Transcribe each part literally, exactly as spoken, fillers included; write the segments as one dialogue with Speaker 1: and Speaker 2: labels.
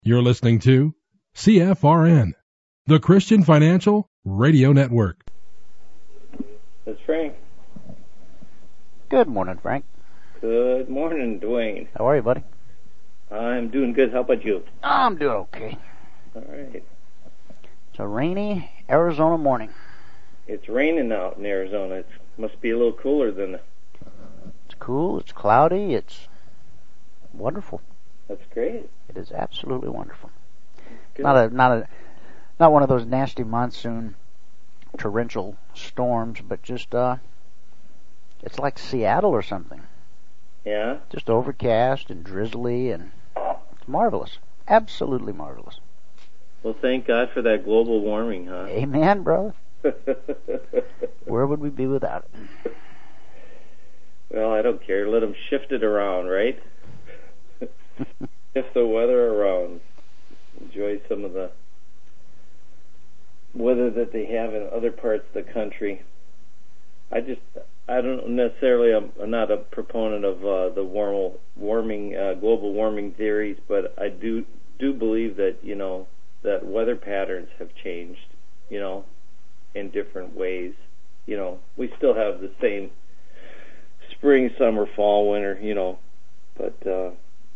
Speaker 1: You're listening to C F R N, the Christian Financial Radio Network.
Speaker 2: That's Frank.
Speaker 3: Good morning, Frank.
Speaker 2: Good morning, Dwayne.
Speaker 3: How are you, buddy?
Speaker 2: I'm doing good. How about you?
Speaker 3: I'm doing okay.
Speaker 2: All right.
Speaker 3: It's a rainy Arizona morning.
Speaker 2: It's raining out in Arizona. It must be a little cooler than the...
Speaker 3: It's cool. It's cloudy. It's wonderful.
Speaker 2: That's great.
Speaker 3: It is absolutely wonderful.
Speaker 2: Good.
Speaker 3: Not a not a not one of those nasty monsoon torrential storms, but just uh, it's like Seattle or something.
Speaker 2: Yeah.
Speaker 3: Just overcast and drizzly, and it's marvelous. Absolutely marvelous.
Speaker 2: Well, thank God for that global warming, huh?
Speaker 3: Amen, brother. Where would we be without it?
Speaker 2: Well, I don't care. Let them shift it around, right? Shift the weather around. Enjoy some of the weather that they have in other parts of the country. I just, I don't necessarily, I'm, I'm not a proponent of uh, the warm, warming, uh, global warming theories, but I do do believe that, you know, that weather patterns have changed, you know, in different ways. You know, we still have the same spring, summer, fall, winter, you know, but uh,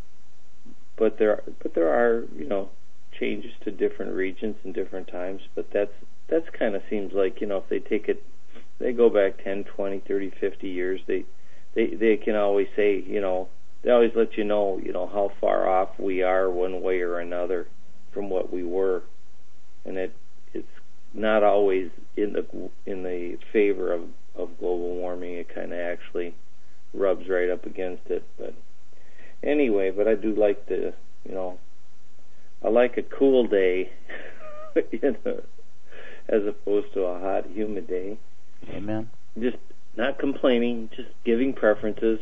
Speaker 2: but there but there are, you know, changes to different regions and different times. But that's that's kind of seems like, you know, if they take it, they go back ten, twenty, thirty, fifty years, they they they can always say, you know, they always let you know, you know, how far off we are one way or another from what we were, and it it's not always in the in the favor of, of global warming. It kind of actually rubs right up against it. But anyway, but I do like the, you know, I like a cool day, you know, as opposed to a hot, humid day.
Speaker 3: Amen.
Speaker 2: Just not complaining, just giving preferences.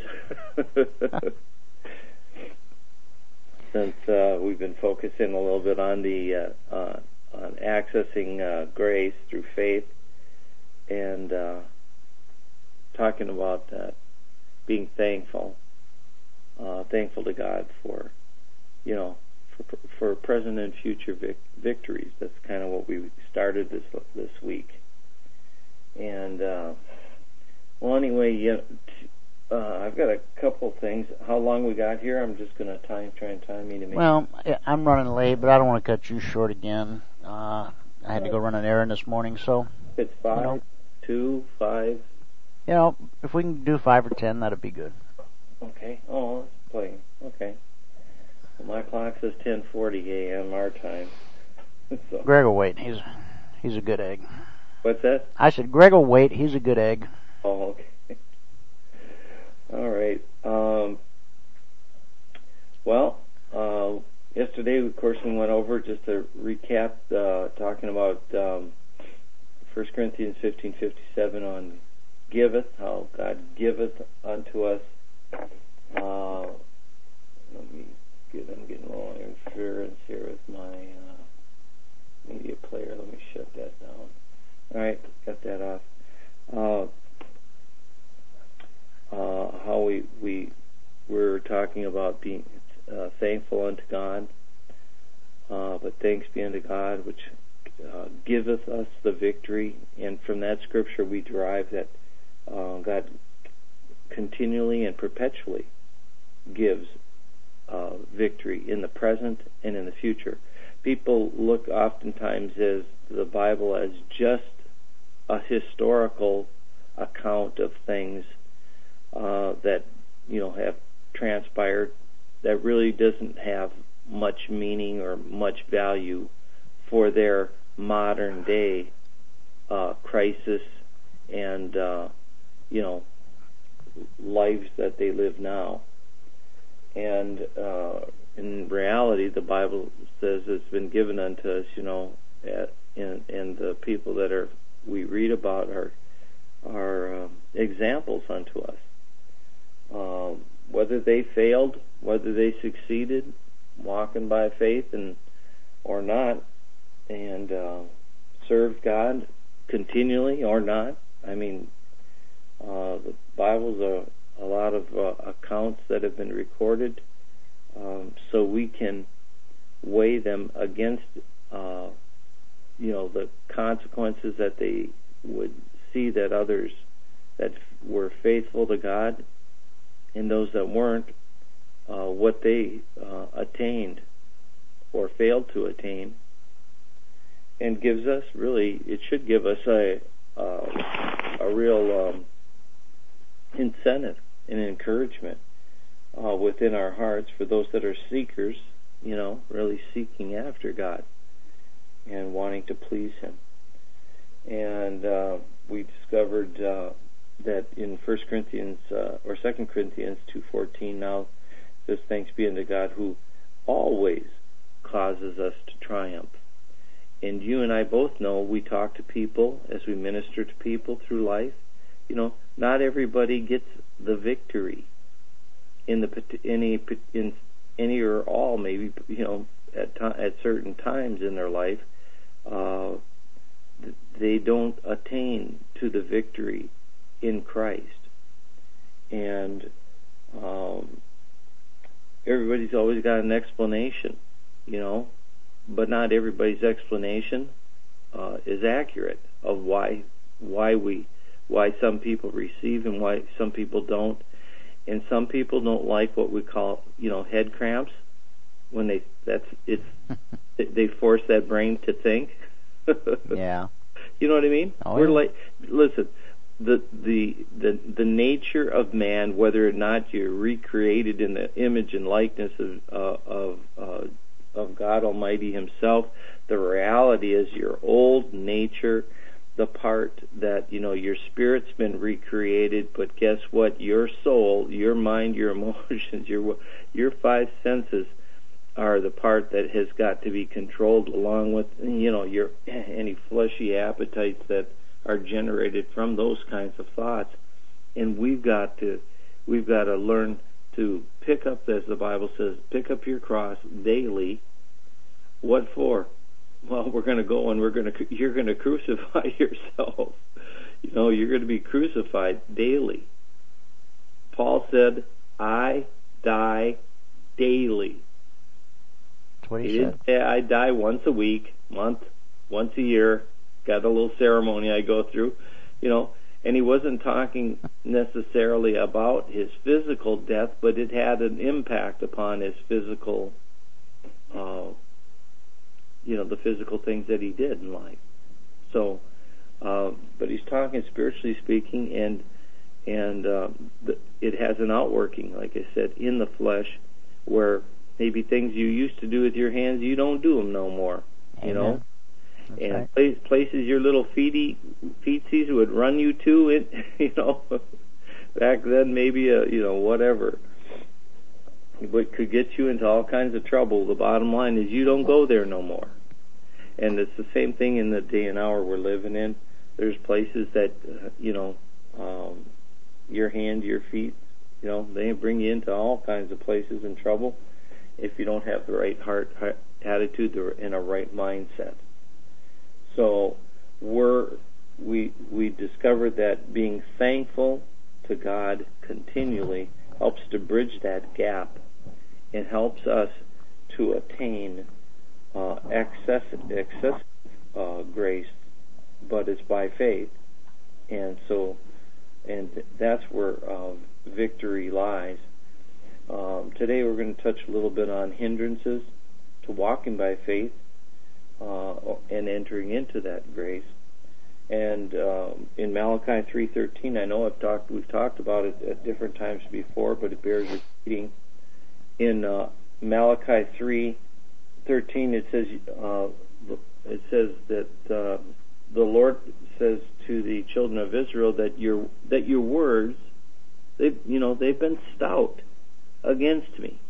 Speaker 2: Since uh, we've been focusing a little bit on the uh, uh, on accessing uh, grace through faith, and uh, talking about uh, being thankful, uh, thankful to God for, you know, for, for present and future vic- victories. That's kind of what we started this this week. And uh, well, anyway, yeah. Uh, I've got a couple things. How long we got here? I'm just going to time, try and time you to make.
Speaker 3: Well, I'm running late, but I don't want to cut you short again. Uh, I had to go run an errand this morning, so.
Speaker 2: It's five,
Speaker 3: you know,
Speaker 2: two, five.
Speaker 3: You know, if we can do five or ten, that'd be good.
Speaker 2: Okay. Oh, it's playing. Okay. Well, my clock says ten forty a.m. our time. So.
Speaker 3: Greg will wait. He's he's a good egg.
Speaker 2: What's that?
Speaker 3: I said Greg will wait. He's a good egg.
Speaker 2: Oh, okay. All right. Um, well, uh, yesterday, of course, we went over, just to recap, uh, talking about um, First Corinthians fifteen fifty-seven on giveth, how God giveth unto us. Uh, let me get, I'm getting a little interference here with my uh, media player. Let me shut that down. All right, got that off. Uh, Uh, how we we were talking about being uh, thankful unto God, uh, but thanks be unto God, which uh, giveth us the victory. And from that scripture, we derive that uh, God continually and perpetually gives uh, victory in the present and in the future. People look oftentimes as the Bible as just a historical account of things Uh, that, you know, have transpired, that really doesn't have much meaning or much value for their modern day uh, crisis and, uh, you know, lives that they live now. And uh, in reality, the Bible says it's been given unto us, you know, at, and, and the people that are we read about are are um, examples unto us. Um, whether they failed, whether they succeeded, walking by faith and or not, and uh, served God continually or not. I mean, uh, the Bible's a, a lot of uh, accounts that have been recorded, um, so we can weigh them against, uh, you know, the consequences that they would see that others that were faithful to God and those that weren't, uh, what they uh, attained or failed to attain, and gives us really, it should give us a uh, a real um, incentive and encouragement uh, within our hearts for those that are seekers, you know, really seeking after God and wanting to please Him. And uh, we discovered uh, that in First Corinthians uh, or Second Corinthians two fourteen, now says, "Thanks be unto God who always causes us to triumph." And you and I both know, we talk to people as we minister to people through life. You know, not everybody gets the victory in the any in any or all, maybe, you know, at at certain times in their life. Uh, they don't attain to the victory in Christ, and um, everybody's always got an explanation, you know, but not everybody's explanation uh, is accurate of why why we why some people receive and why some people don't. And some people don't like what we call, you know, head cramps, when they that's it's they force that brain to think.
Speaker 3: Yeah.
Speaker 2: You know what I mean?
Speaker 3: Oh,
Speaker 2: We're
Speaker 3: yeah.
Speaker 2: like, listen, the the the the nature of man, whether or not you're recreated in the image and likeness of uh, of uh, of God Almighty Himself, the reality is your old nature, the part that, you know, your spirit's been recreated, but guess what? Your soul, your mind, your emotions, your your five senses are the part that has got to be controlled, along with, you know, your any fleshy appetites that are generated from those kinds of thoughts. And we've got to we've got to learn to pick up, as the Bible says, pick up your cross daily. What for? Well, we're going to go and we're going to you're going to crucify yourself. You know, you're going to be crucified daily. Paul said, "I die daily."
Speaker 3: That's what he,
Speaker 2: he
Speaker 3: said.
Speaker 2: didn't say, "I die once a week, month, once a year. Got a little ceremony I go through," you know. And he wasn't talking necessarily about his physical death, but it had an impact upon his physical, uh, you know, the physical things that he did in life. So, uh, but he's talking spiritually speaking, and and uh, the, it has an outworking, like I said, in the flesh, where maybe things you used to do with your hands, you don't do them no more. You
Speaker 3: Amen.
Speaker 2: know.
Speaker 3: That's
Speaker 2: And
Speaker 3: right.
Speaker 2: place, places your little feety, feetsies would run you to, it, you know, back then maybe, a, you know, whatever. But could get you into all kinds of trouble. The bottom line is you don't go there no more. And it's the same thing in the day and hour we're living in. There's places that, uh, you know, um, your hand, your feet, you know, they bring you into all kinds of places and trouble if you don't have the right heart, heart attitude and a right mindset. So we're, we we discovered that being thankful to God continually helps to bridge that gap and helps us to attain uh, excessive, excessive uh, grace, but it's by faith. And so, and that's where uh, victory lies. Um, today we're going to touch a little bit on hindrances to walking by faith. Uh, and entering into that grace. And um, in Malachi three thirteen, I know I've talked, we've talked about it at different times before, but it bears repeating. In uh, Malachi three thirteen, it says uh, it says that uh, the Lord says to the children of Israel that your that your words, they you know they've been stout against me.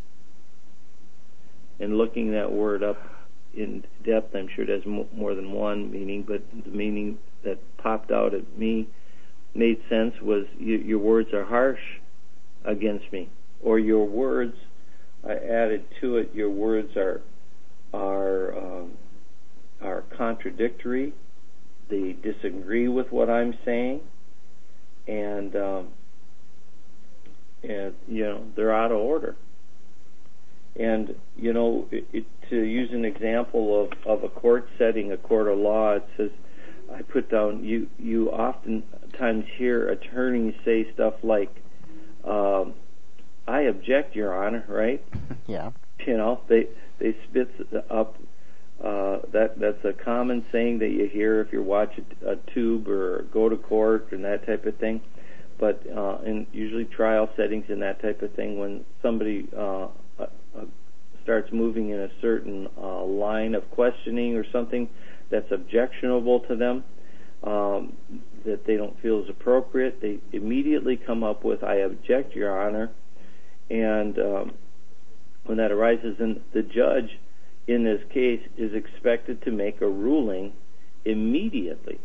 Speaker 2: And looking that word up in depth, I'm sure it has more than one meaning, but the meaning that popped out at me, made sense, was you, your words are harsh against me, or your words, I added to it, your words are are um, are contradictory. They disagree with what I'm saying, and um, and you know they're out of order. And, you know, it, it, to use an example of, of a court setting, a court of law, it says, I put down, you, you oftentimes hear attorneys say stuff like, um, I object, Your Honor, right?
Speaker 3: Yeah.
Speaker 2: You know, they, they spit up, uh, that, that's a common saying that you hear if you watch a, a tube or go to court and that type of thing. But uh, in usually trial settings and that type of thing, when somebody uh, uh, starts moving in a certain uh, line of questioning or something that's objectionable to them, um, that they don't feel is appropriate, they immediately come up with, I object, Your Honor. And um, when that arises, then the judge in this case is expected to make a ruling immediately.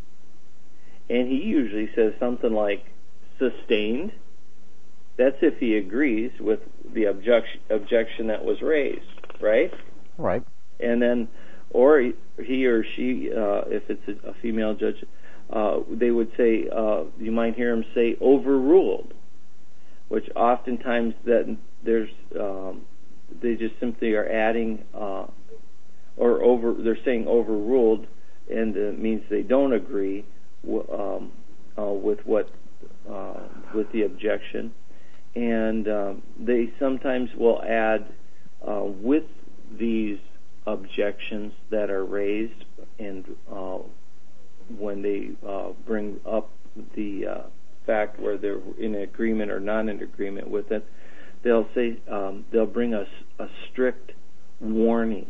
Speaker 2: And he usually says something like, sustained. That's if he agrees with the objection, objection that was raised, right?
Speaker 3: Right.
Speaker 2: And then, or he, he or she, uh, if it's a, a female judge, uh, they would say, uh, you might hear them say overruled, which oftentimes that there's, um, they just simply are adding, uh, or over, they're saying overruled, and it means they don't agree w- um, uh, with what Uh, with the objection, and um, they sometimes will add uh, with these objections that are raised, and uh, when they uh, bring up the uh, fact where they're in agreement or not in agreement with it, they'll say um, they'll bring us a strict warning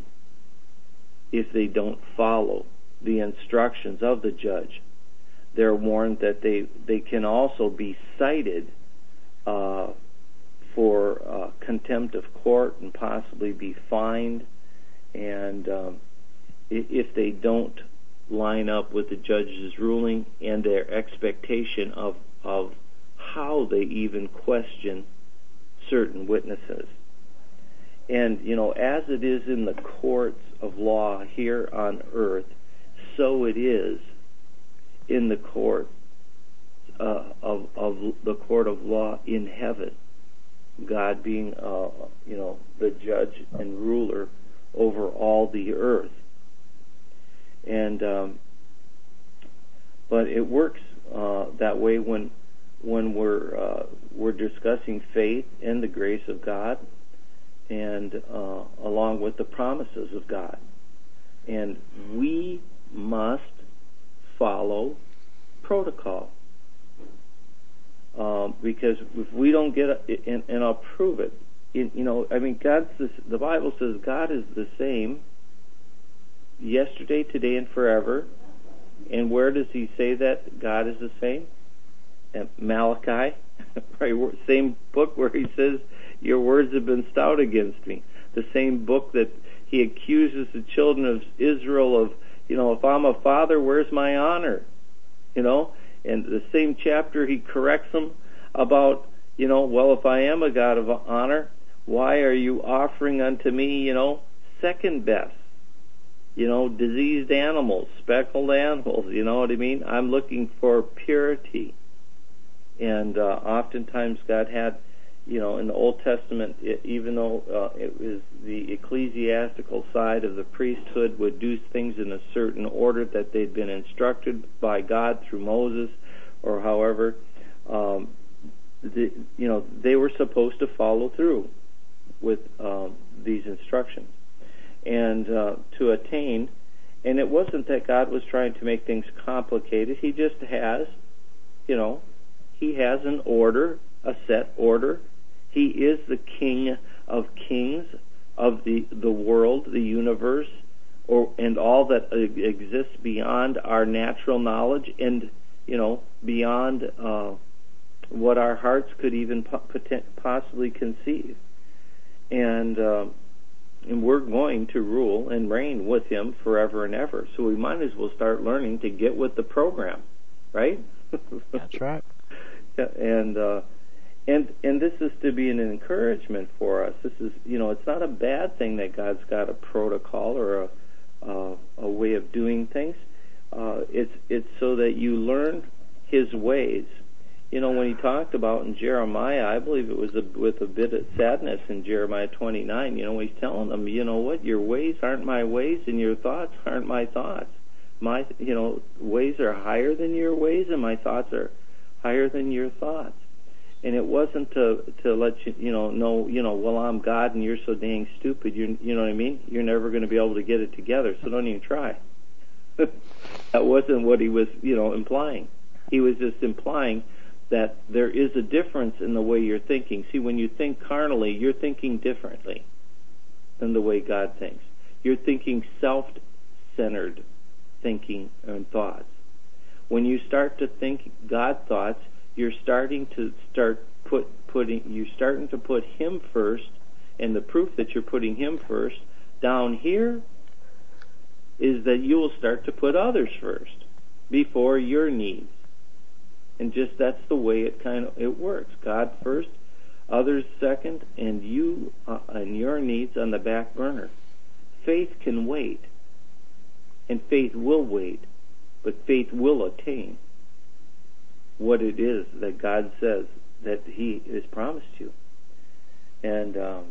Speaker 2: if they don't follow the instructions of the judge. They're warned that they, they can also be cited uh, for uh, contempt of court and possibly be fined. And um, if they don't line up with the judge's ruling and their expectation of of how they even question certain witnesses. And, you know, as it is in the courts of law here on earth, so it is in the court uh, of of the court of law in heaven. God being, uh, you know, the judge and ruler over all the earth. And um, but it works uh, that way when when we're uh, we're discussing faith and the grace of God, and uh, along with the promises of God, and we must follow protocol, um, because if we don't get it, and, and I'll prove it. In, you know, I mean, God's the, the Bible says God is the same yesterday, today, and forever. And where does He say that God is the same? At Malachi, right? Same book where He says, "Your words have been stout against me." The same book that He accuses the children of Israel of. You know, if I'm a father, where's my honor? You know, and the same chapter he corrects them about, you know, well, if I am a God of honor, why are you offering unto me, you know, second best? You know, diseased animals, speckled animals, you know what I mean? I'm looking for purity. And uh, oftentimes God had, you know, in the Old Testament, it, even though uh, it was the ecclesiastical side of the priesthood would do things in a certain order that they'd been instructed by God through Moses, or however, um, the, you know, they were supposed to follow through with um, these instructions and uh, to attain. And it wasn't that God was trying to make things complicated. He just has, you know, He has an order, a set order. He is the King of kings of the, the world, the universe, or and all that exists beyond our natural knowledge and, you know, beyond uh, what our hearts could even possibly conceive. And, uh, and we're going to rule and reign with Him forever and ever. So we might as well start learning to get with the program, right?
Speaker 3: That's right.
Speaker 2: And uh, and and this is to be an encouragement for us. This is, you know, it's not a bad thing that God's got a protocol or a uh, a way of doing things. Uh, it's it's so that you learn His ways you know, when he talked about in Jeremiah, I believe it was a, with a bit of sadness in Jeremiah twenty-nine, you know, he's telling them, you know what, your ways aren't my ways and your thoughts aren't my thoughts. My, you know, ways are higher than your ways and my thoughts are higher than your thoughts. And it wasn't to to let you, you know, know, you know, well, I'm God and you're so dang stupid, you you know what I mean? You're never going to be able to get it together, so don't even try. That wasn't what he was, you know, implying. He was just implying that there is a difference in the way you're thinking. See, when you think carnally, you're thinking differently than the way God thinks. You're thinking self-centered thinking and thoughts. When you start to think God thoughts, you're starting to start put putting you're starting to put Him first, and the proof that you're putting Him first down here is that you will start to put others first before your needs. And just that's the way it kind of it works. God first, others second, and you uh, and your needs on the back burner. Faith can wait, and faith will wait, but faith will attain what it is that God says that He has promised you. And um,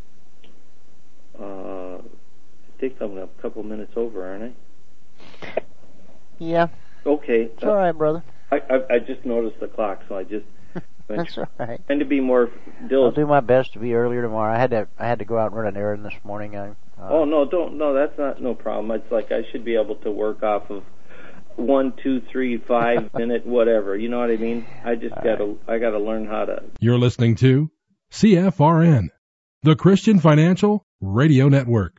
Speaker 2: uh, I think I'm a couple minutes over, aren't I?
Speaker 3: Yeah.
Speaker 2: Okay.
Speaker 3: It's all right, brother.
Speaker 2: I, I, I just noticed the clock, so I just
Speaker 3: That's all right.
Speaker 2: trying to be more diligent.
Speaker 3: I'll do my best to be earlier tomorrow. I had to I had to go out and run an errand this morning. I, uh,
Speaker 2: oh no, don't no, that's not no problem. It's like I should be able to work off of one, two, three, five minute whatever. You know what I mean? I just
Speaker 3: all
Speaker 2: gotta
Speaker 3: right.
Speaker 2: I gotta learn how to.
Speaker 1: You're listening to C F R N, the Christian Financial Radio Network.